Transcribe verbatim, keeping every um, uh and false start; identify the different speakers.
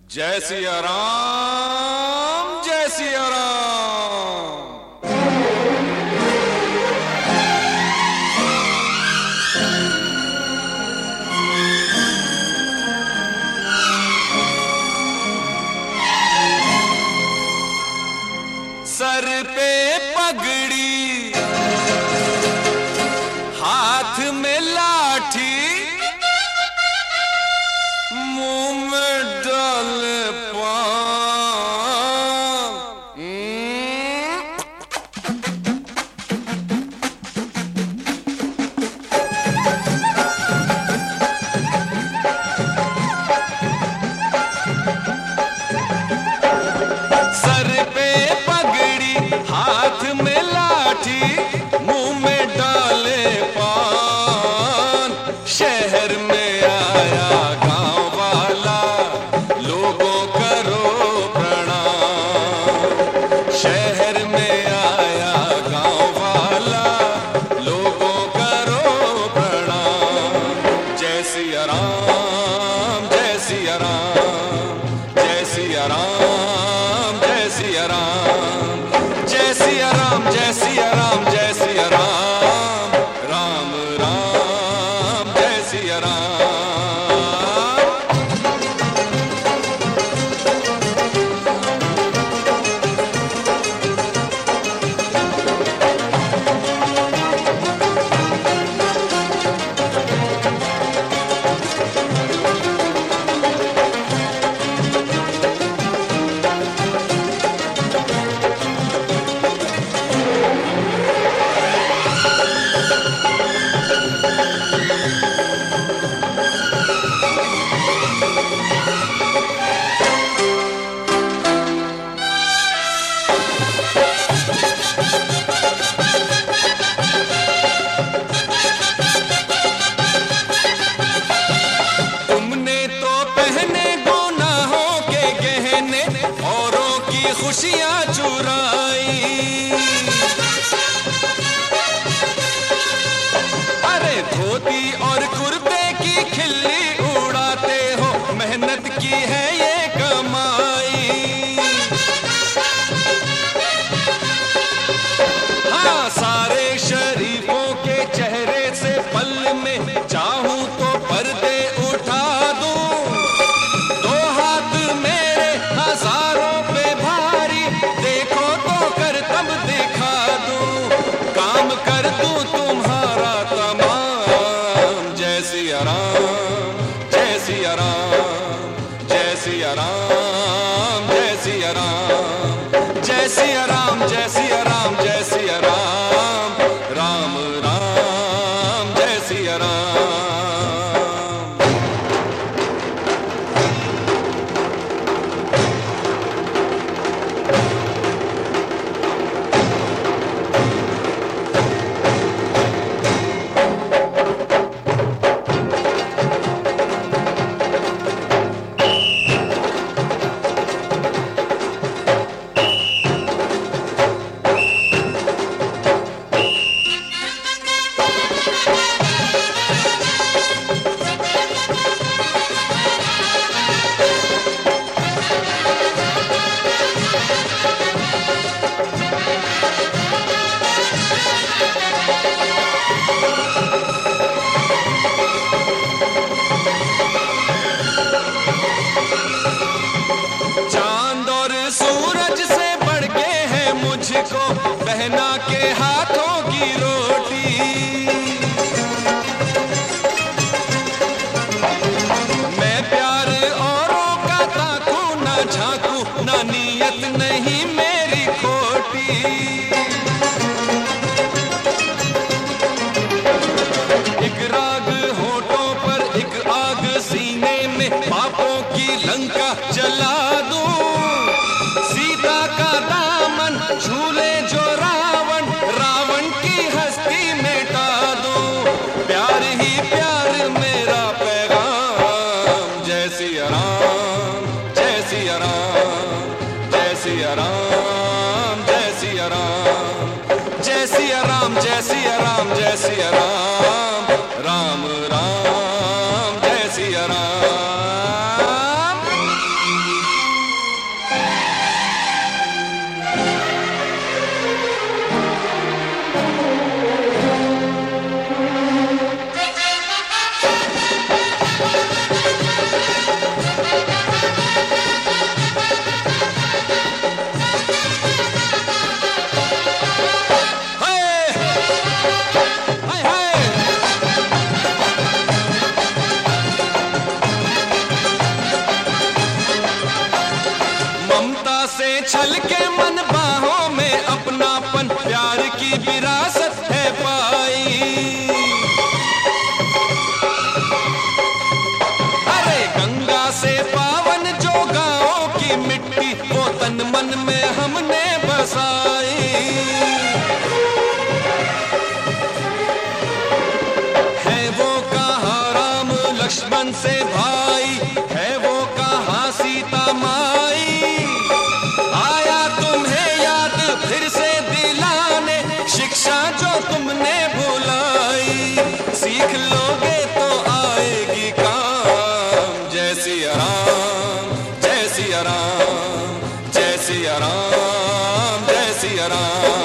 Speaker 1: जय सिया राम, जय सिया राम। सर पे पगड़ी, हाथ में लाठी, मुंह में डाल पान। सर पे पगड़ी, हाथ में लाठी, मुंह में डाले पान। शहर में आया गांव वाला, लोगों करो प्रणाम। शहर में आया गांव वाला, लोगों करो प्रणाम। जय सिया राम, जय सिया राम, जय सिया राम, जय सिया राम, जय सिया राम, जय सिया राम, जय सिया राम, राम राम, जय सिया राम। खुशियां चुराई, अरे धोती और कुर्ते की खिल्ली उड़ाते हो, मेहनत की है ये कमाई। हाँ, सारे शरीफों के चेहरे से पल में चाहूं तो पर्दे उठा दूं। दो हाथ मेरे हजारों पे भारी, देखो तो कर तब दिखा दूं। काम कर दूं तुम्हारा तमाम। जय सिया राम, जय सिया राम, जय सिया राम, जय सिया राम, जय सिया राम, जय सिया राम, जय सिया राम, राम राम, जय सिया राम। चांद और सूरज से बढ़ के है मुझको बहना के हाथों की रोटी। मैं प्यार औरों का ताकू ना झांकू, ना नीयत नहीं मेरी खोटी। एक राग होठों पर, एक आग सीने में, पापों की लंका जला दूं। सीता का दामन झूले जो रावण, रावण की हस्ती मिटा दूं। प्यार ही प्यार मेरा पैगाम। जय सिया राम, जय सिया राम, जय सिया राम, जय सिया राम, जय सिया राम, जय सिया राम, जय सिया राम, राम राम, जय सिया राम। छल के मन बाहों में अपनापन प्यार की विरासत है पाई। अरे गंगा से पावन जो गाँव की मिट्टी वो तन मन में हमने बसाई। है वो कहाँ राम लक्ष्मण से भाई, है वो कहाँ सीता माई। आया तुम्हें याद फिर से दिलाने शिक्षा जो तुमने भुलाई। सीख लोगे तो आएगी काम। जय सिया राम, जय सिया राम, जय सिया राम, जय सिया राम।